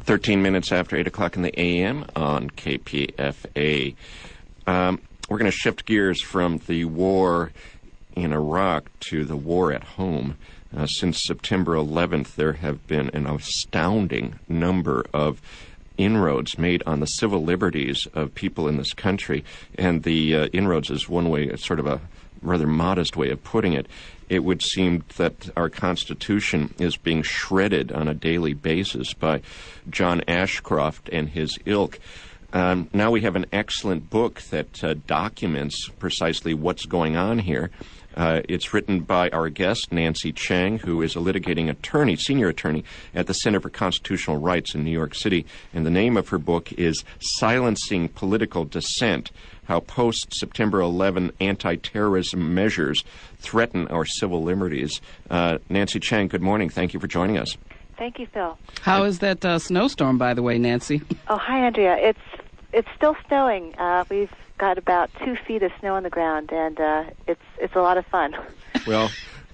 13 minutes after 8 o'clock in the a.m. on KPFA. We're going to shift gears from the war in Iraq to the war at home. Since September 11th, there have been an astounding number of inroads made on the civil liberties of people in this country. And the inroads is one way, sort of a rather modest way of putting it. It would seem that our Constitution is being shredded on a daily basis by John Ashcroft and his ilk. Now we have an excellent book that documents precisely what's going on here. It's written by our guest, Nancy Chang, who is a litigating attorney, senior attorney at the Center for Constitutional Rights in New York City. And the name of her book is Silencing Political Dissent: How Post-September 11 Anti-Terrorism Measures Threaten Our Civil Liberties. Nancy Chang, good morning. Thank you for joining us. Thank you, Phil. How is that snowstorm, by the way, Nancy? Oh, hi, Andrea. It's still snowing. We've got about 2 feet of snow on the ground, and it's a lot of fun. Well,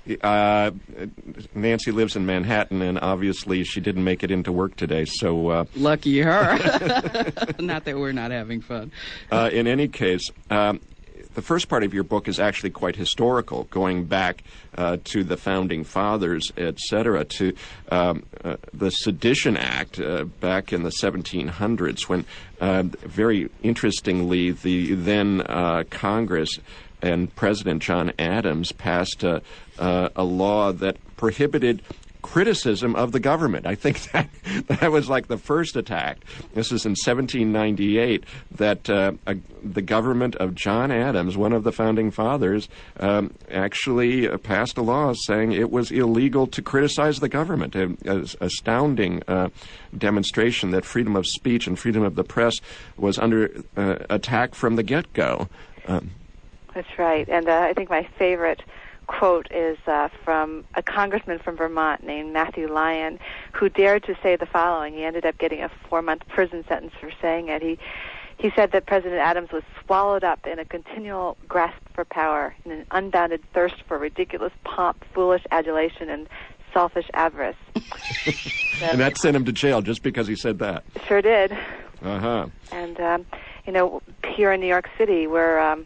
Nancy lives in Manhattan, and obviously she didn't make it into work today, so... Lucky her. Not that we're not having fun. In any case, the first part of your book is actually quite historical, going back to the Founding Fathers, etc., to the Sedition Act back in the 1700s, when, very interestingly, the then Congress and President John Adams passed a law that prohibited criticism of the government. I think that was like the first attack. This is in 1798 that the government of John Adams, one of the Founding Fathers, actually passed a law saying it was illegal to criticize the government. An astounding demonstration that freedom of speech and freedom of the press was under attack from the get-go. That's right. And I think my favorite quote is from a congressman from Vermont named Matthew Lyon, who dared to say the following. He ended up getting a 4-month prison sentence for saying it. He said that President Adams was swallowed up in a continual grasp for power, in an unbounded thirst for ridiculous pomp, foolish adulation, and selfish avarice. And that sent him to jail just because he said that. Sure did. Uh-huh. And, here in New York City, we're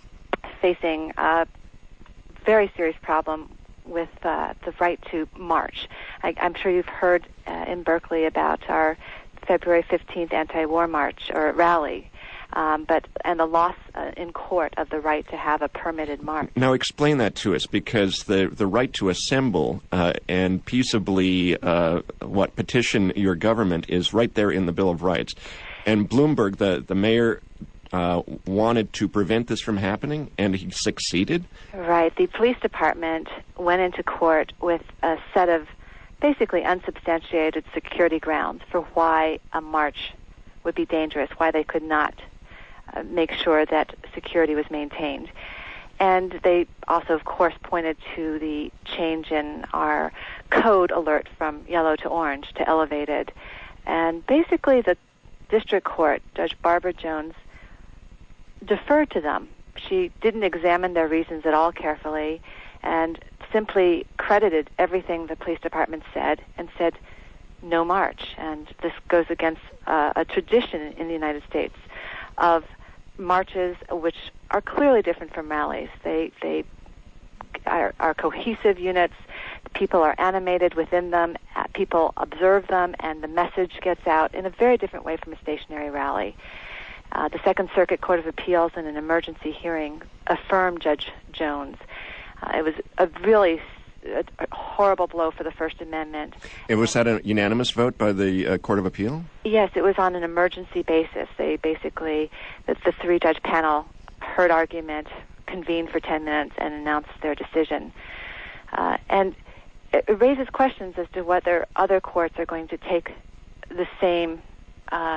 facing a very serious problem with the right to march. I'm sure you've heard in Berkeley about our February 15th anti-war march or rally, and the loss in court of the right to have a permitted march. Now explain that to us, because the right to assemble and peaceably petition your government is right there in the Bill of Rights. And Bloomberg, the mayor, wanted to prevent this from happening, and he succeeded? Right. The police department went into court with a set of basically unsubstantiated security grounds for why a march would be dangerous, why they could not make sure that security was maintained. And they also, of course, pointed to the change in our code alert from yellow to orange to elevated. And basically the district court, Judge Barbara Jones, deferred to them. She didn't examine their reasons at all carefully and simply credited everything the police department said and said no march. And this goes against a tradition in the United States of marches which are clearly different from rallies. They are cohesive units. People are animated within them. People observe them, and the message gets out in a very different way from a stationary rally. The Second Circuit Court of Appeals in an emergency hearing affirmed Judge Jones. It was a really horrible blow for the First Amendment. And was that a unanimous vote by the Court of Appeal? Yes, it was on an emergency basis. They basically, the 3-judge panel heard argument, convened for 10 minutes, and announced their decision. And it raises questions as to whether other courts are going to take the same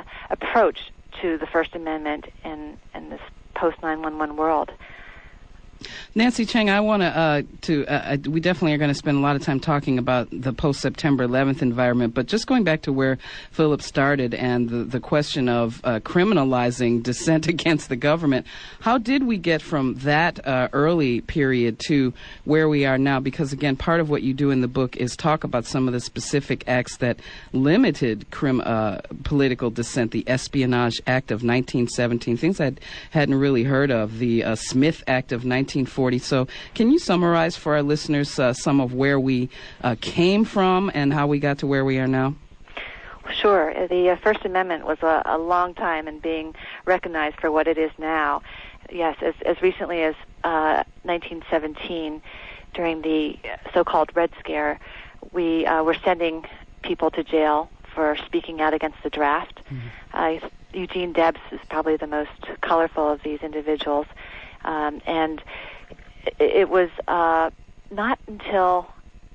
approach to the First Amendment in this post-9/11 world. Nancy Chang, I want we definitely are going to spend a lot of time talking about the post-September 11th environment, but just going back to where Philip started and the question of criminalizing dissent against the government, how did we get from that early period to where we are now? Because, again, part of what you do in the book is talk about some of the specific acts that limited political dissent, the Espionage Act of 1917, things I hadn't really heard of, the Smith Act of 1940. So can you summarize for our listeners some of where we came from and how we got to where we are now? Sure. The First Amendment was a long time in being recognized for what it is now. Yes, as recently as 1917, during the so-called Red Scare, we were sending people to jail for speaking out against the draft. Mm-hmm. Eugene Debs is probably the most colorful of these individuals. And it was not until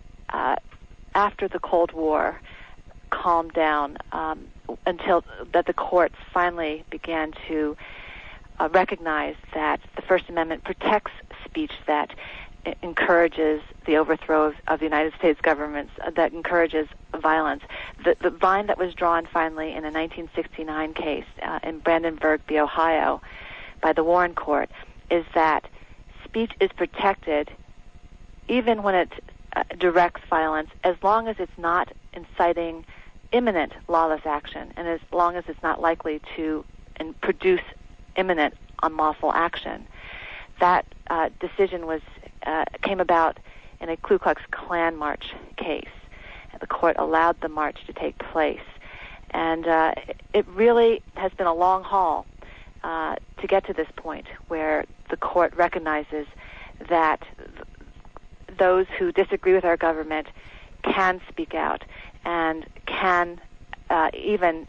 after the Cold War calmed down until that the courts finally began to recognize that the First Amendment protects speech that encourages the overthrow of the United States government, that encourages violence. The line that was drawn finally in a 1969 case in Brandenburg v. Ohio by the Warren Court is that speech is protected even when it directs violence, as long as it's not inciting imminent lawless action and as long as it's not likely to produce imminent unlawful action. That decision came about in a Ku Klux Klan march case. The court allowed the march to take place. And it really has been a long haul to get to this point where the court recognizes that those who disagree with our government can speak out and can even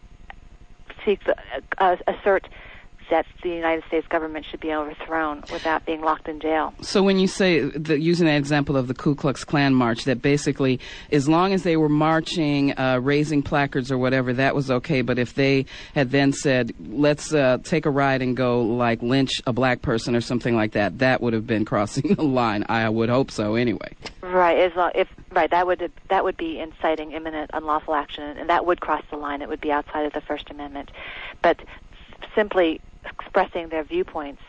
assert that the United States government should be overthrown without being locked in jail. So when you say, using that example of the Ku Klux Klan march, that basically as long as they were marching, raising placards or whatever, that was okay. But if they had then said, let's take a ride and go like lynch a black person or something like that, that would have been crossing the line. I would hope so anyway. Right. That would be inciting imminent unlawful action, and that would cross the line. It would be outside of the First Amendment. But simply expressing their viewpoints,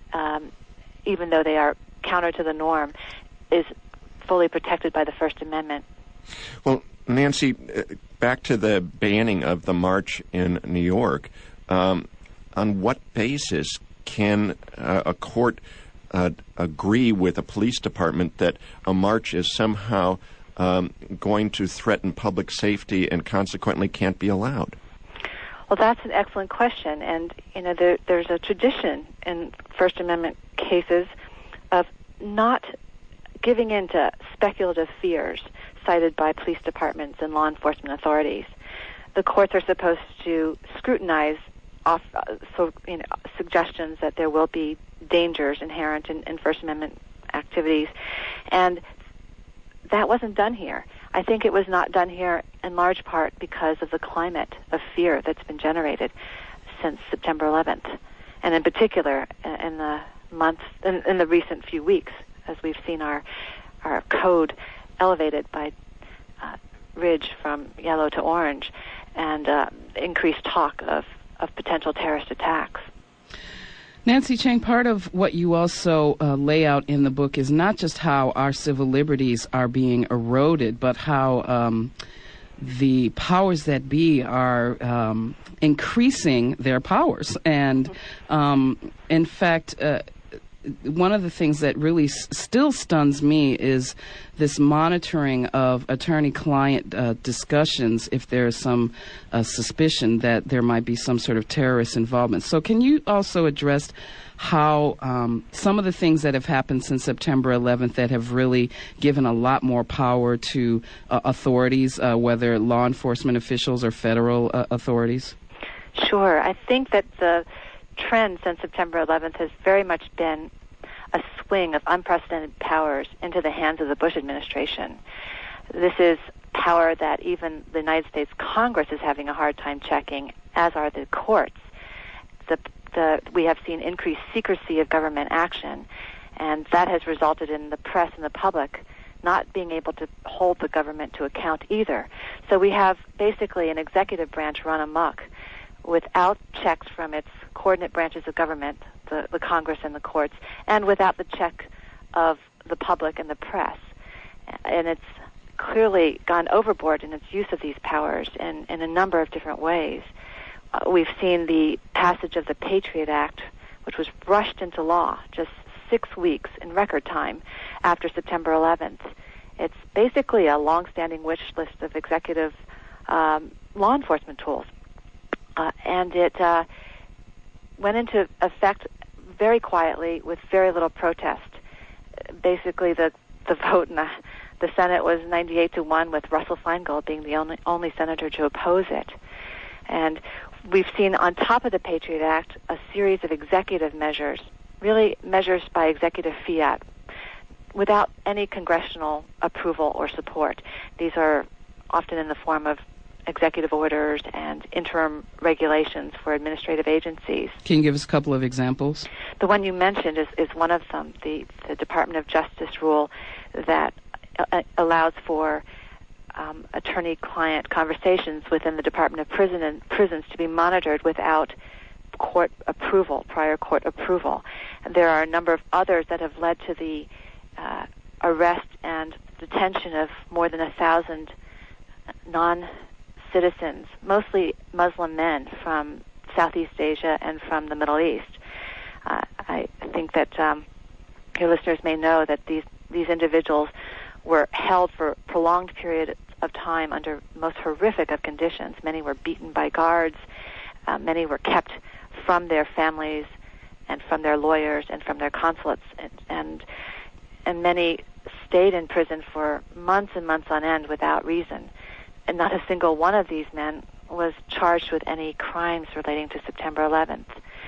even though they are counter to the norm, is fully protected by the First Amendment. Well, Nancy, back to the banning of the march in New York, on what basis can a court agree with a police department that a march is somehow going to threaten public safety and consequently can't be allowed? Well, that's an excellent question, and there's a tradition in First Amendment cases of not giving in to speculative fears cited by police departments and law enforcement authorities. The courts are supposed to scrutinize suggestions that there will be dangers inherent in First Amendment activities, and that wasn't done here. I think it was not done here in large part because of the climate of fear that's been generated since September 11th, and in particular in the recent few weeks, as we've seen our code elevated by ridge from yellow to orange, and increased talk of potential terrorist attacks. Nancy Chang, part of what you also lay out in the book is not just how our civil liberties are being eroded, but how the powers that be are increasing their powers. And in fact, one of the things that really still stuns me is this monitoring of attorney-client discussions if there is some suspicion that there might be some sort of terrorist involvement. So can you also address how some of the things that have happened since September 11th that have really given a lot more power to authorities, whether law enforcement officials or federal authorities? Sure. I think that the trend since September 11th has very much been a swing of unprecedented powers into the hands of the Bush administration. This is power that even the United States Congress is having a hard time checking, as are the courts. We have seen increased secrecy of government action, And that has resulted in the press and the public not being able to hold the government to account either. So we have basically an executive branch run amok without checks from its coordinate branches of government, the Congress and the courts, and without the check of the public and the press. And it's clearly gone overboard in its use of these powers in a number of different ways. We've seen the passage of the Patriot Act, which was rushed into law just 6 weeks in record time after September 11th. It's basically a long-standing wish list of executive law enforcement tools. And it went into effect very quietly with very little protest. Basically, the vote in the Senate was 98-1, with Russell Feingold being the only senator to oppose it. And we've seen, on top of the Patriot Act, a series of executive measures, really measures by executive fiat, without any congressional approval or support. These are often in the form of executive orders and interim regulations for administrative agencies. Can you give us a couple of examples? The one you mentioned is one of them, the Department of Justice rule that allows for attorney-client conversations within the Department of Prisons to be monitored without court approval, prior court approval. And there are a number of others that have led to the arrest and detention of more than 1,000 non-citizens, mostly Muslim men from Southeast Asia and from the Middle East. I think that your listeners may know that these individuals were held for prolonged periods of time under most horrific of conditions. Many were beaten by guards. Many were kept from their families and from their lawyers and from their consulates, and many stayed in prison for months and months on end without reason. And not a single one of these men was charged with any crimes relating to September 11th.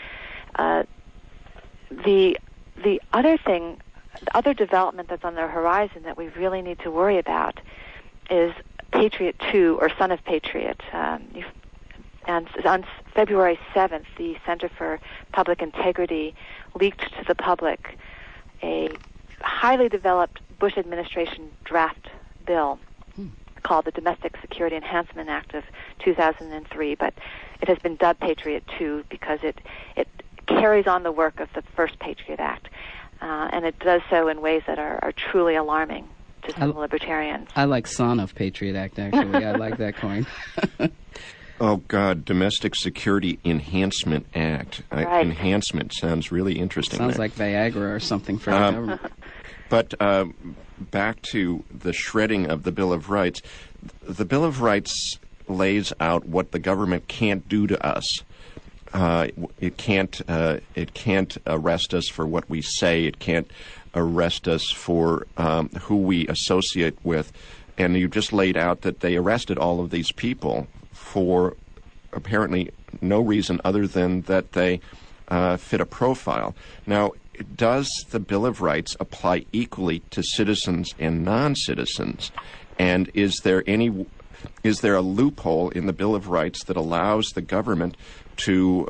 The other development that's on the horizon that we really need to worry about is Patriot 2, or Son of Patriot. And on February 7th, the Center for Public Integrity leaked to the public a highly developed Bush administration draft bill called the Domestic Security Enhancement Act of 2003, but it has been dubbed Patriot 2 because it carries on the work of the first Patriot Act, and it does so in ways that are truly alarming to some libertarians. I like Son of Patriot Act, actually. I like that coin. Oh, God, Domestic Security Enhancement Act. Right. Enhancement sounds really interesting. Sounds like Viagra or something for the government. But back to the shredding of the Bill of Rights. The Bill of Rights lays out what the government can't do to us. It can't arrest us for what we say. It can't arrest us for who we associate with. And you just laid out that they arrested all of these people for apparently no reason other than that they fit a profile. Now, does the Bill of Rights apply equally to citizens and non-citizens? And is there a loophole in the Bill of Rights that allows the government to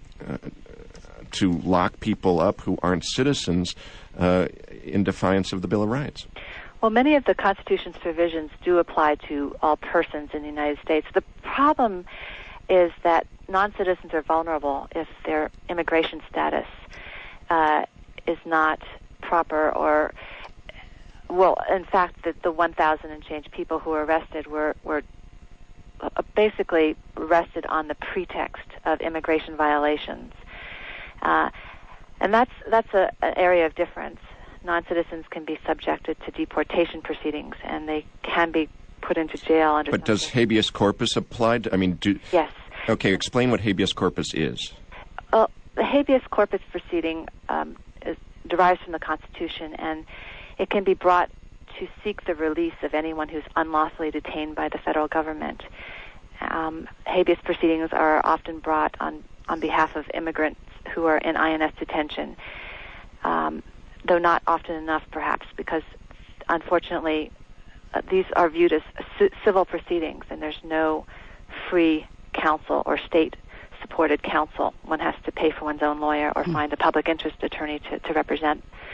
lock people up who aren't citizens in defiance of the Bill of Rights? Well, many of the Constitution's provisions do apply to all persons in the United States. The problem is that non-citizens are vulnerable if their immigration status is not proper, or, well, in fact, the 1,000 and change people who were arrested were basically arrested on the pretext of immigration violations. And that's an area of difference. Non-citizens can be subjected to deportation proceedings, and they can be put into jail under. But does habeas corpus apply? Yes. Okay, explain what habeas corpus is. Well, the habeas corpus proceeding derives from the Constitution, and it can be brought to seek the release of anyone who's unlawfully detained by the federal government. Habeas proceedings are often brought on behalf of immigrants who are in INS detention. Though not often enough, perhaps, because unfortunately these are viewed as civil proceedings, and there's no free counsel or state-supported counsel. One has to pay for one's own lawyer or find a public interest attorney to represent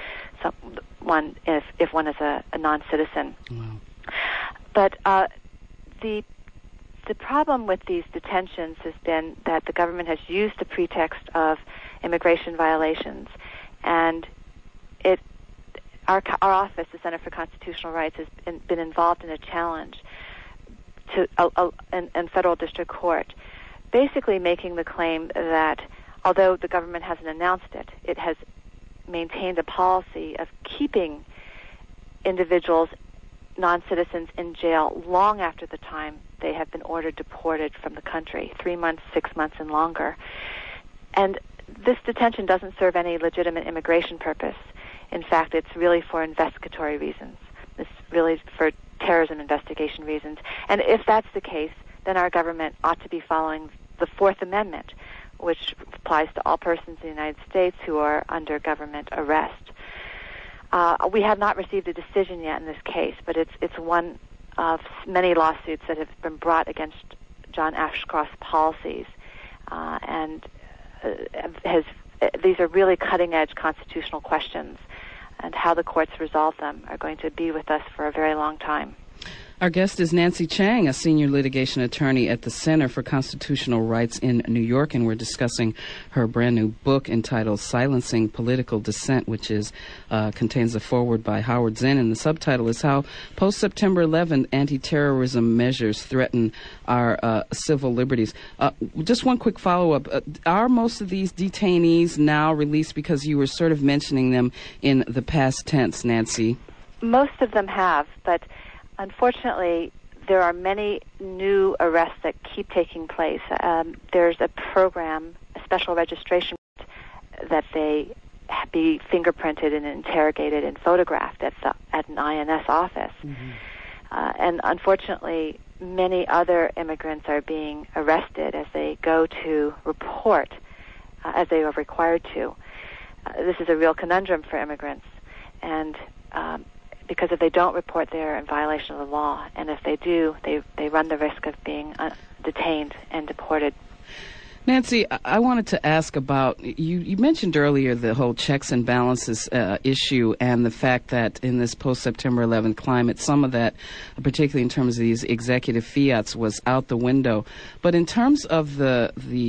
one if one is a non-citizen. Wow. But the problem with these detentions has been that the government has used the pretext of immigration violations, and our office, the Center for Constitutional Rights, has been involved in a challenge to in federal district court, basically making the claim that although the government hasn't announced it, it has maintained a policy of keeping individuals, non-citizens, in jail long after the time they have been ordered deported from the country, 3 months, 6 months, and longer. And this detention doesn't serve any legitimate immigration purpose. In fact, it's really for investigatory reasons. It's really for terrorism investigation reasons. And if that's the case, then our government ought to be following the Fourth Amendment, which applies to all persons in the United States who are under government arrest. We have not received a decision yet in this case, but it's one of many lawsuits that have been brought against John Ashcroft's policies, these are really cutting-edge constitutional questions, and how the courts resolve them are going to be with us for a very long time. Our guest is Nancy Chang, a senior litigation attorney at the Center for Constitutional Rights in New York, and we're discussing her brand new book entitled Silencing Political Dissent, which contains a foreword by Howard Zinn, and the subtitle is How Post-September 11 Anti-Terrorism Measures Threaten Our Civil Liberties. Just one quick follow-up. Are most of these detainees now released, because you were sort of mentioning them in the past tense, Nancy? Most of them have, but unfortunately, there are many new arrests that keep taking place. There's a program, a special registration, that they be fingerprinted and interrogated and photographed at an INS office. Mm-hmm. And unfortunately, many other immigrants are being arrested as they go to report, as they are required to. This is a real conundrum for immigrants, and because if they don't report, they're in violation of the law, and if they do, they run the risk of being detained and deported. Nancy, I wanted to ask about, you mentioned earlier the whole checks and balances issue, and the fact that in this post-September 11 climate, some of that, particularly in terms of these executive fiats, was out the window. But in terms of the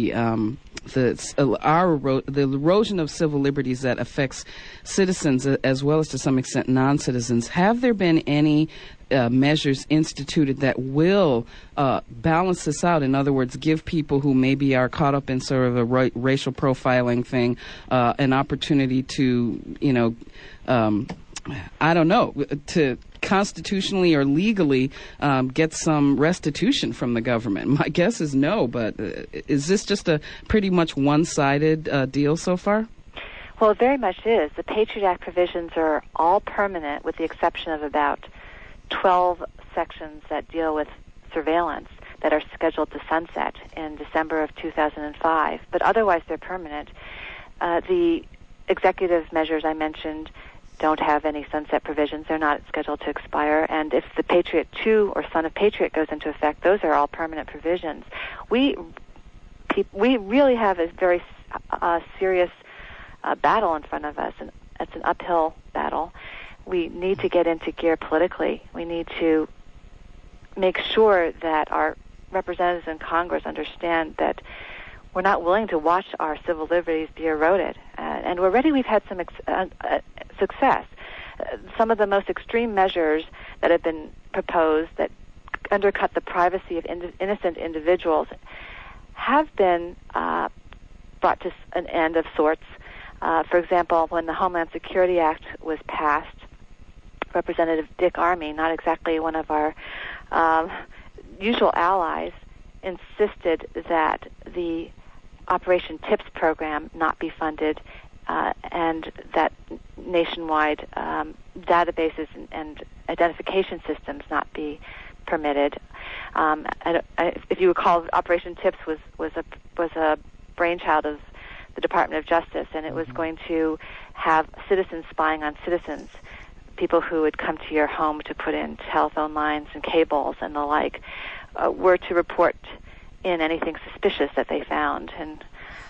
erosion of civil liberties that affects citizens as well as to some extent non-citizens, have there been any measures instituted that will balance this out? In other words, give people who maybe are caught up in sort of a racial profiling thing an opportunity to, to constitutionally or legally get some restitution from the government? My guess is no, but is this just a pretty much one-sided deal so far? Well, it very much is. The Patriot Act provisions are all permanent, with the exception of about 12 sections that deal with surveillance that are scheduled to sunset in December of 2005. But otherwise, they're permanent. The executive measures I mentioned don't have any sunset provisions. They're not scheduled to expire. And if the Patriot 2 or Son of Patriot goes into effect, those are all permanent provisions. We really have a very serious battle in front of us, and it's an uphill battle. We need to get into gear politically. We need to make sure that our representatives in Congress understand that we're not willing to watch our civil liberties be eroded. And already we've had some success. Some of the most extreme measures that have been proposed that undercut the privacy of innocent individuals have been brought to an end of sorts. For example, when the Homeland Security Act was passed, Representative Dick Armey, not exactly one of our usual allies, insisted that the Operation TIPS program not be funded, and that nationwide databases and identification systems not be permitted. If you recall, Operation TIPS was a brainchild of the Department of Justice, and it was going to have citizens spying on citizens, people who would come to your home to put in telephone lines and cables and the like, were to report in anything suspicious that they found. And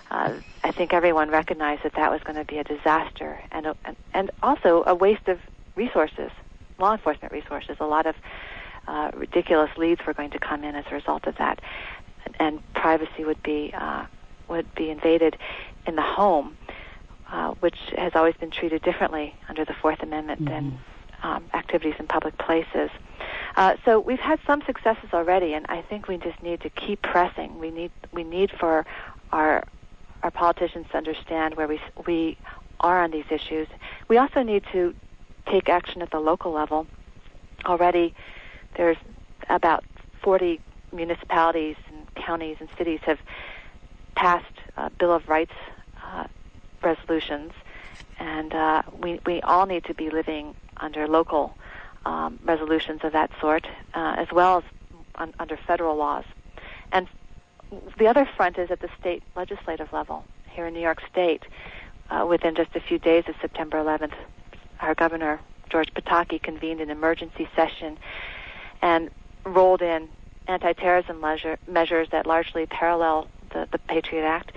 I think everyone recognized that that was going to be a disaster and also a waste of resources, law enforcement resources. A lot of ridiculous leads were going to come in as a result of that, and privacy would be invaded in the home, which has always been treated differently under the Fourth Amendment than activities in public places. So we've had some successes already, and I think we just need to keep pressing. We need for our politicians to understand where we are on these issues. We also need to take action at the local level. Already, there's about 40 municipalities and counties and cities have passed Bill of Rights resolutions, and we all need to be living under local resolutions of that sort, as well as under federal laws. And the other front is at the state legislative level. Here in New York State, within just a few days of September 11th, our governor, George Pataki, convened an emergency session and rolled in anti-terrorism measures that largely parallel the Patriot Act.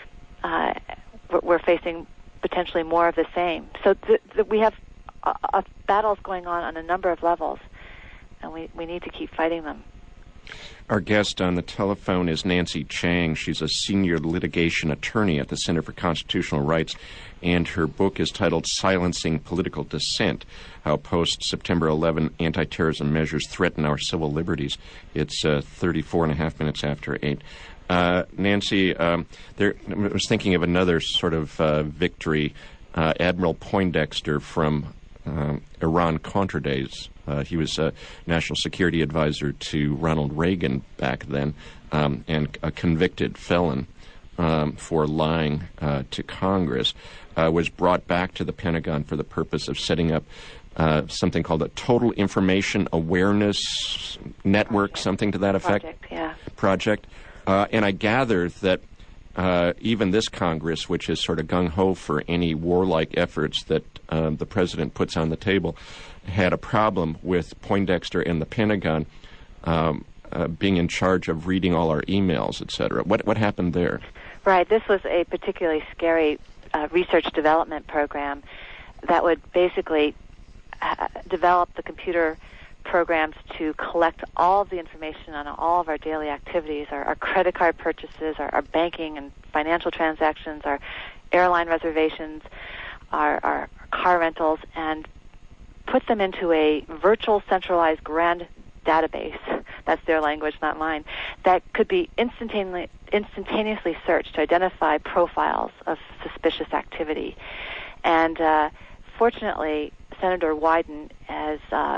We're facing potentially more of the same. So we have battles going on a number of levels, and we need to keep fighting them. Our guest on the telephone is Nancy Chang. She's a senior litigation attorney at the Center for Constitutional Rights, and her book is titled Silencing Political Dissent, How Post-September 11 Anti-Terrorism Measures Threaten Our Civil Liberties. It's 34 and a half minutes after 8. Nancy, I was thinking of another sort of victory. Admiral Poindexter from Iran-Contra days. He was a national security advisor to Ronald Reagan back then, and a convicted felon for lying to Congress, was brought back to the Pentagon for the purpose of setting up something called a Total Information Awareness Network, something to that effect. Project. And I gather that even this Congress, which is sort of gung-ho for any warlike efforts that the president puts on the table, had a problem with Poindexter and the Pentagon being in charge of reading all our emails, et cetera. What happened there? Right. This was a particularly scary research development program that would basically develop the computer programs to collect all of the information on all of our daily activities, our credit card purchases, our banking and financial transactions, our airline reservations, our car rentals, and put them into a virtual centralized grand database, that's their language, not mine, that could be instantaneously searched to identify profiles of suspicious activity. And fortunately, Senator Wyden has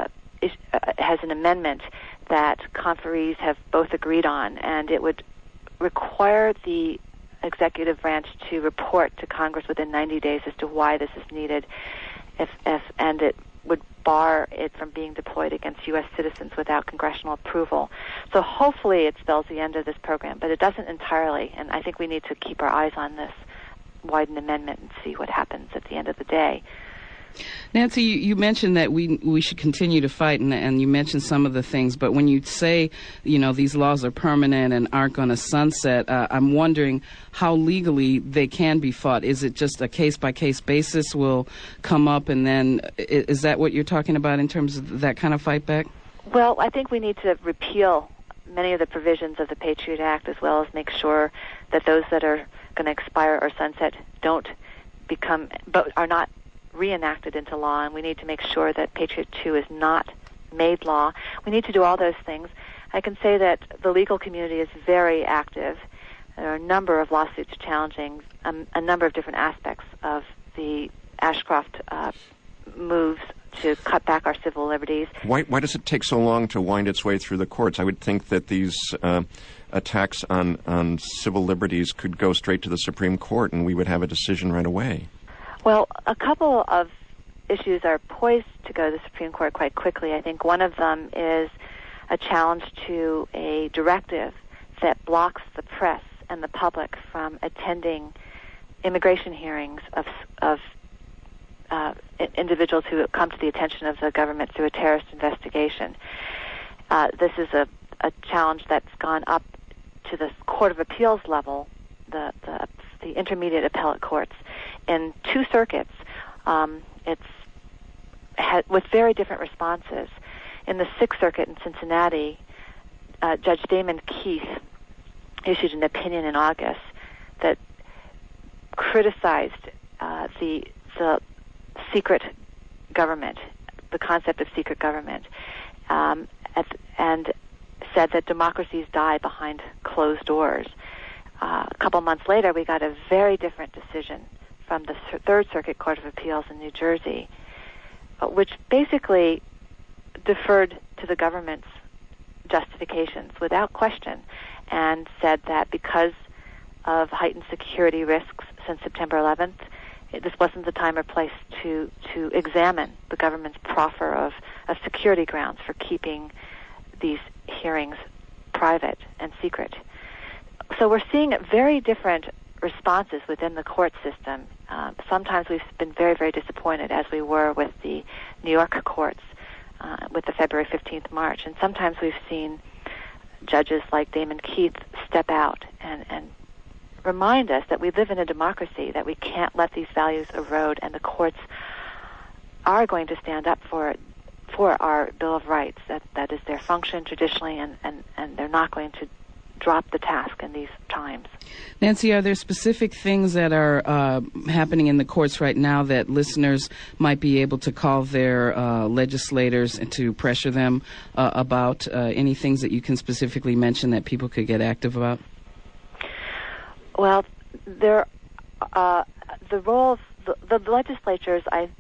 an amendment that conferees have both agreed on, and it would require the executive branch to report to Congress within 90 days as to why this is needed, and it would bar it from being deployed against U.S. citizens without congressional approval. So hopefully it spells the end of this program, but it doesn't entirely, and I think we need to keep our eyes on this Wyden amendment and see what happens at the end of the day. Nancy, you mentioned that we should continue to fight, and you mentioned some of the things, but when you say, these laws are permanent and aren't going to sunset, I'm wondering how legally they can be fought. Is it just a case-by-case basis will come up, and then is that what you're talking about in terms of that kind of fight back? Well, I think we need to repeal many of the provisions of the Patriot Act, as well as make sure that those that are going to expire or sunset are not reenacted into law, and we need to make sure that Patriot 2 is not made law. We need to do all those things. I can say that the legal community is very active. There are a number of lawsuits challenging a number of different aspects of the Ashcroft moves to cut back our civil liberties. Why does it take so long to wind its way through the courts? I would think that these attacks on civil liberties could go straight to the Supreme Court and we would have a decision right away. Well, a couple of issues are poised to go to the Supreme Court quite quickly. I think one of them is a challenge to a directive that blocks the press and the public from attending immigration hearings of individuals who come to the attention of the government through a terrorist investigation. This is a challenge that's gone up to the Court of Appeals level. The the intermediate appellate courts in two circuits. With very different responses. In the Sixth Circuit in Cincinnati, Judge Damon Keith issued an opinion in August that criticized the secret government, the concept of secret government, and said that democracies die behind closed doors. A couple months later, we got a very different decision from the Third Circuit Court of Appeals in New Jersey, which basically deferred to the government's justifications without question, and said that because of heightened security risks since September 11th, this wasn't the time or place to examine the government's proffer of security grounds for keeping these hearings private and secret. So we're seeing very different responses within the court system. Sometimes we've been very, very disappointed, as we were with the New York courts with the February 15th march. And sometimes we've seen judges like Damon Keith step out and remind us that we live in a democracy, that we can't let these values erode, and the courts are going to stand up for our Bill of Rights. That is their function traditionally, and they're not going to drop the task in these times. Nancy, are there specific things that are happening in the courts right now that listeners might be able to call their legislators and to pressure them about? Any things that you can specifically mention that people could get active about? Well, the role of the legislators.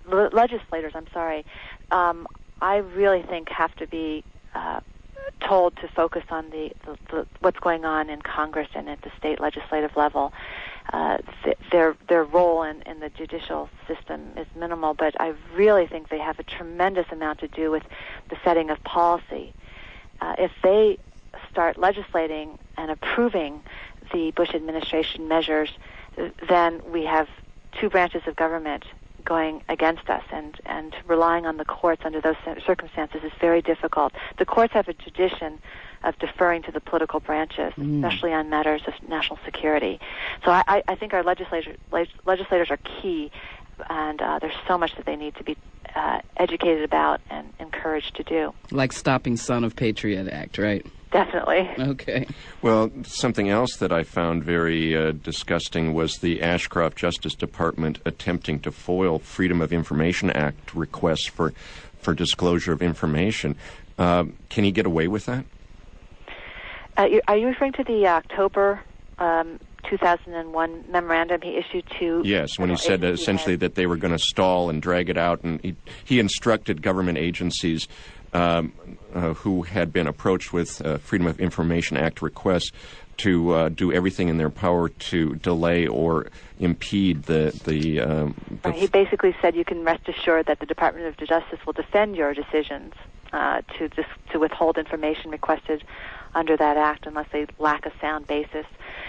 I really think have to be told to focus on the what's going on in Congress and at the state legislative level. Their role in the judicial system is minimal, but I really think they have a tremendous amount to do with the setting of policy. If they start legislating and approving the Bush administration measures, then we have two branches of government going against us, and relying on the courts under those circumstances is very difficult. The courts have a tradition of deferring to the political branches, especially on matters of national security. So I think our legislators are key, and there's so much that they need to be educated about and encouraged to do. Like stopping Son of Patriot Act, right? Definitely. Okay. Well, something else that I found very disgusting was the Ashcroft Justice Department attempting to foil Freedom of Information Act requests for disclosure of information. Can he get away with that? Are you referring to the October 2001 memorandum he issued to... Yes, when he said essentially that they were going to stall and drag it out, and he instructed government agencies who had been approached with Freedom of Information Act requests to do everything in their power to delay or impede the He basically said you can rest assured that the Department of Justice will defend your decisions to withhold information requested under that act unless they lack a sound basis.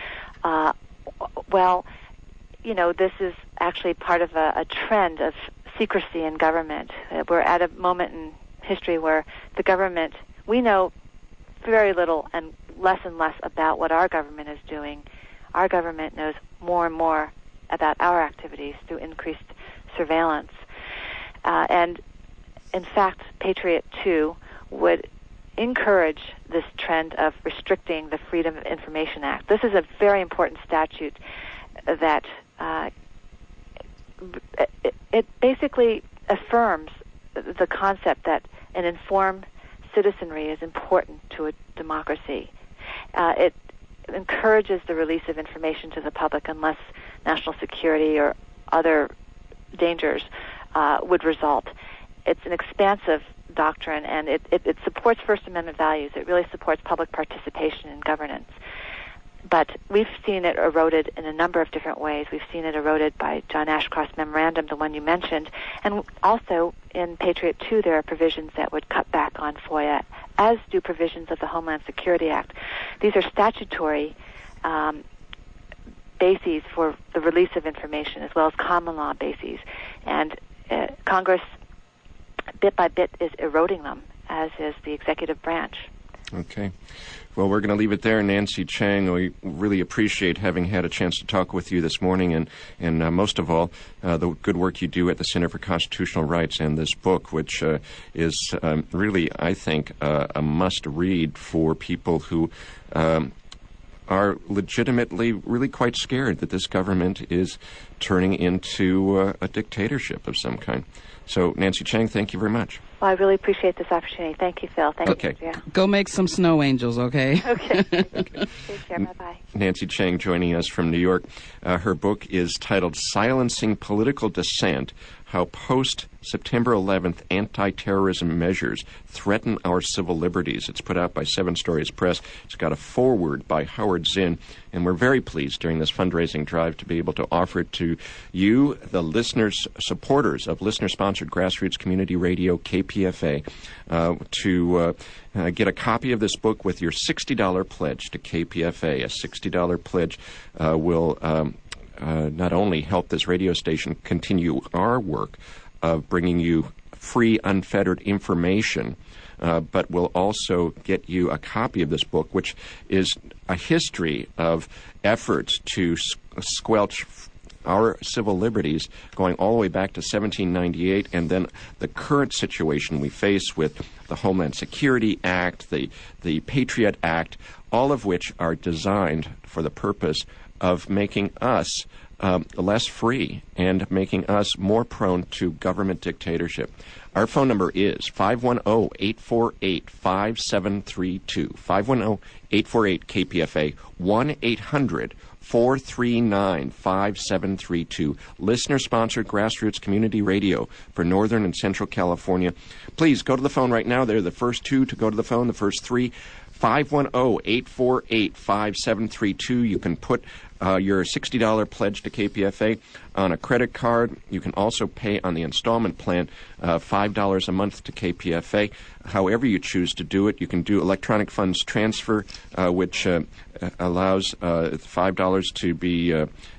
Well, this is actually part of a trend of secrecy in government. We're at a moment in history where the government, we know very little and less about what our government is doing. Our government knows more and more about our activities through increased surveillance. And in fact, Patriot 2 would encourage this trend of restricting the Freedom of Information Act. This is a very important statute that it basically affirms the concept that an informed citizenry is important to a democracy. It encourages the release of information to the public unless national security or other dangers would result. It's an expansive doctrine, and it supports First Amendment values. It really supports public participation in governance. But we've seen it eroded in a number of different ways. We've seen it eroded by John Ashcroft's memorandum, the one you mentioned, and also in Patriot 2 there are provisions that would cut back on FOIA, as do provisions of the Homeland Security Act. These are statutory bases for the release of information, as well as common law bases. And Congress, bit by bit, is eroding them, as is the executive branch. Okay. Well, we're going to leave it there. Nancy Chang, we really appreciate having had a chance to talk with you this morning, and most of all, the good work you do at the Center for Constitutional Rights and this book, which is really, I think, a must-read for people who are legitimately really quite scared that this government is turning into a dictatorship of some kind. So, Nancy Chang, thank you very much. Well, I really appreciate this opportunity. Thank you, Phil. Thank you, Andrea. Go make some snow angels, okay? Okay. Take care. Bye-bye. Nancy Chang joining us from New York. Her book is titled Silencing Political Dissent, How Post-September 11th Anti-Terrorism Measures Threaten Our Civil Liberties. It's put out by Seven Stories Press. It's got a foreword by Howard Zinn, and we're very pleased during this fundraising drive to be able to offer it to you, the listeners, supporters of listener-sponsored grassroots community radio, KPFA, to get a copy of this book with your $60 pledge to KPFA. A $60 pledge will not only help this radio station continue our work of bringing you free, unfettered information, but will also get you a copy of this book, which is a history of efforts to squelch our civil liberties going all the way back to 1798, and then the current situation we face with the Homeland Security Act, the Patriot Act, all of which are designed for the purpose of making us less free and making us more prone to government dictatorship. Our phone number is 510-848-5732, 510-848-KPFA, 1-800-439-5732. Listener-sponsored grassroots community radio for Northern and Central California. Please go to the phone right now. They're the first two to go to the phone, the first three. 510-848-5732. You can put your $60 pledge to KPFA on a credit card. You can also pay on the installment plan, $5 a month to KPFA. However you choose to do it, you can do electronic funds transfer, which allows $5 to be